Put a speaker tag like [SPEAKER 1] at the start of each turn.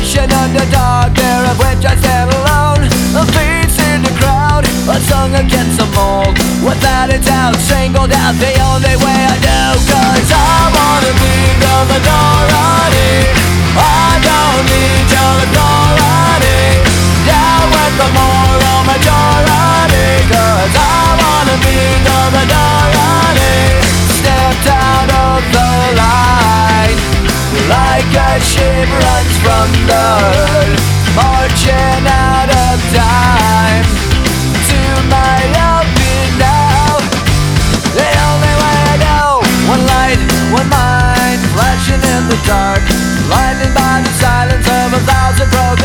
[SPEAKER 1] nation underdog, there of which I stand alone. A face in the crowd, a song against the mold. Without a doubt, singled out the only way I know. Cause I wanna be the minority, I don't need your authority. Down with the moral majority, cause I wanna be the minority. Stepped out of the line, like a ship runs from the herd, marching out of time. To my open now, the only way I know. One light, one mind, flashing in the dark, blinded by the silence of 1,000 broken